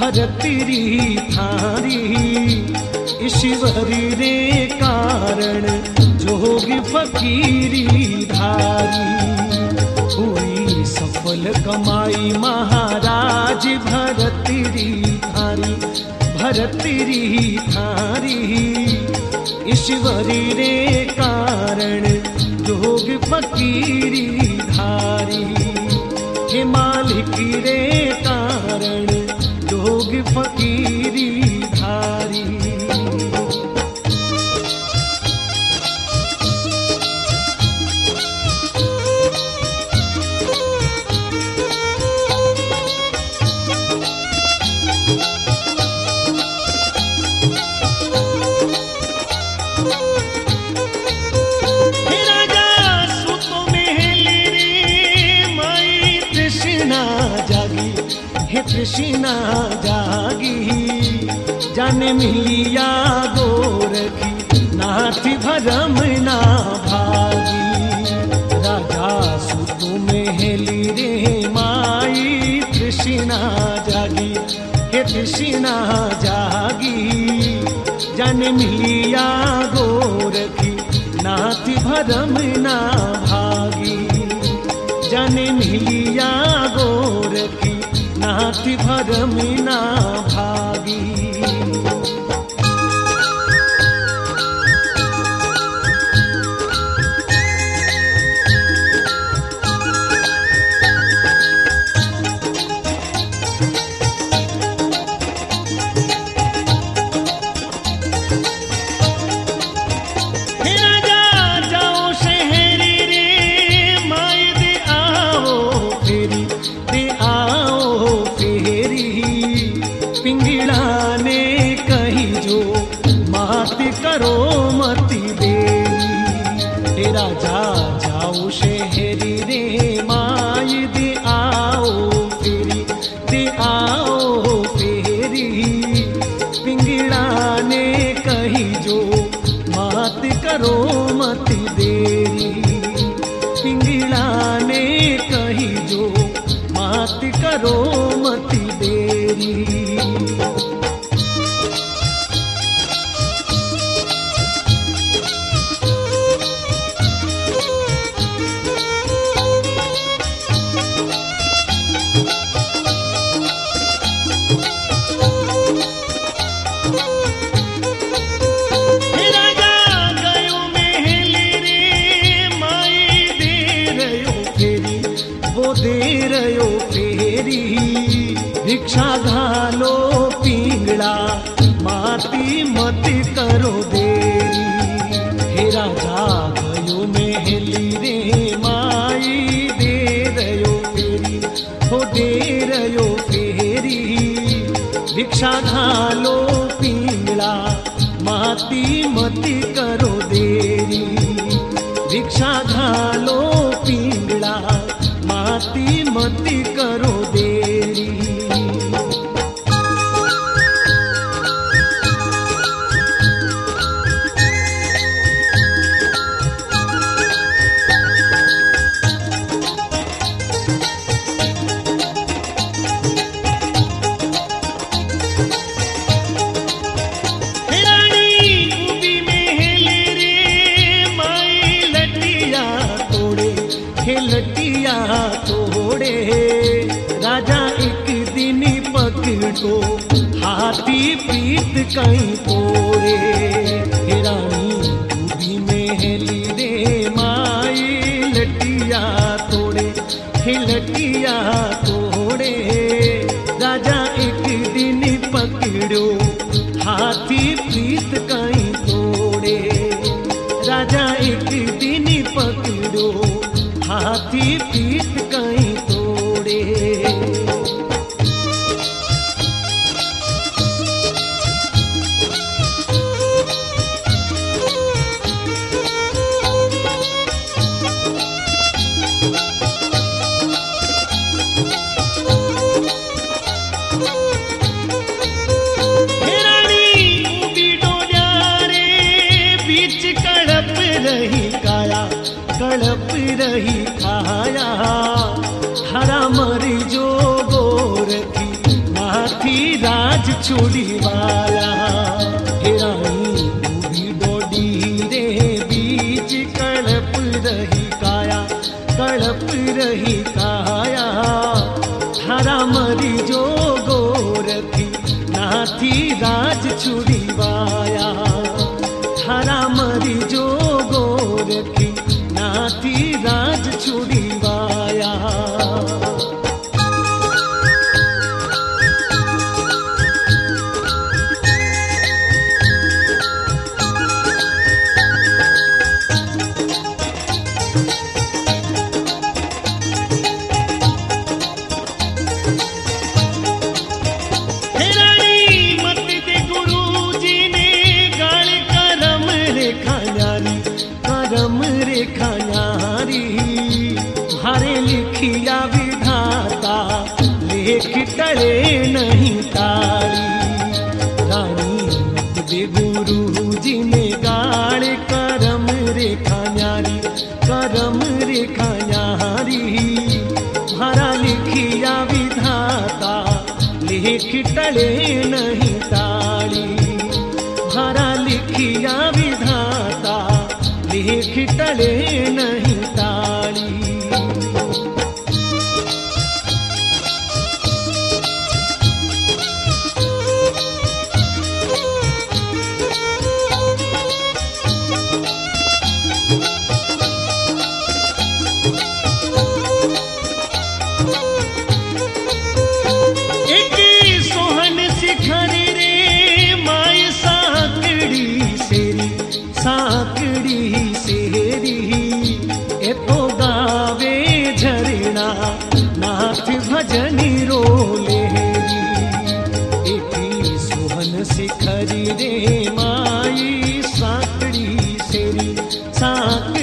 भरतरी थारी ईश्वरी रे कारण जोग फकीरी धारी हुई सफल कमाई महाराज भरतरी थारी भरतरी थारी ईश्वरी रे कारण जोग फकीरी धारी हे मालिक रे कारण जोग फकीरी धारी कृष्णा जागी जाने मिलिया गोरखी नाथी भरम ना भागी राजा सुतु में हेली रे माई कृष्णा जागी हे कृष्णा जागी जाने मिलिया गोरखी नाथी भरम ना भागी जाने मिलिया गोरखी नाथी भरम ना भागी करो मती देरी हे राजा जाओ शहरी रे माई दे आओ फेरी पिंगड़ा ने कही जो मात करो मती देरी पिंगड़ा ने कही जो मात करो मती देरी भिक्षा घालो पिंगला माती मत करो देरी हे राजा गयो में हेली रे माई दे रयो फेरी हो दे रयो फेरी भिक्षा घालो पिंगला माती मत करो देरी भिक्षा घालो पिंगला माती मत करो देरी लटिया तोड़े राजा एक दिन पकड़ो हाथी पीत कहीं तोड़े हे रानी डूबी में हेली रे माई लटिया तोड़े हे लटिया तोड़े राजा एक दिन पकड़ो हाथी पीत कहीं तोड़े राजा एक दिन पकड़ो हाथी पीत कहीं तोड़े कड़प रही खाया हरा मरी जो गोरखी ना नाथी राज छोड़ी वाया। हे रानी डूबी डोडी रे बीच कड़प रही काया, कड़प रही काया। थारा मरी जो गोरखी नाथी राज छोड़ी वाया। थारा मरी जो गोरखी नाथी राज छोड़ी वाया। करम रेखा न्यारी भारे लिखिया विधाता लेख टले नहीं तारी। रानी मत दे गुरु जी ने गाड़ करम रेखा न्यारी, करम रेखा न्यारी भारा लिखिया विधाता लेख टले नहीं तारी। भारा लिखिया विधाता लेख टले नहीं ताड़ी। एक सोहन शिखर रे माय साकड़ी सेरी, साकड़ी सेरी ए तो गावे झरना नाथ भजनी रोलेरी। एकी सोहन शिखरी रे माई साकड़ी सेरी, साकड़ी